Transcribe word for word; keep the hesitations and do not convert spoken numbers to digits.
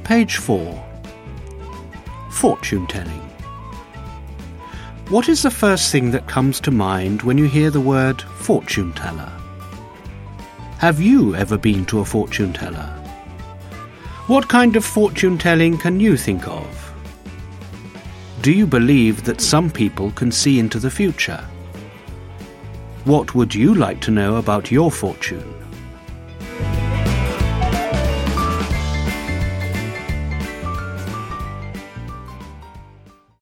Page four. Fortune-telling. What is the first thing that comes to mind when you hear the word fortune-teller? Have you ever been to a fortune-teller? What kind of fortune-telling can you think of? Do you believe that some people can see into the future? What would you like to know about your fortune?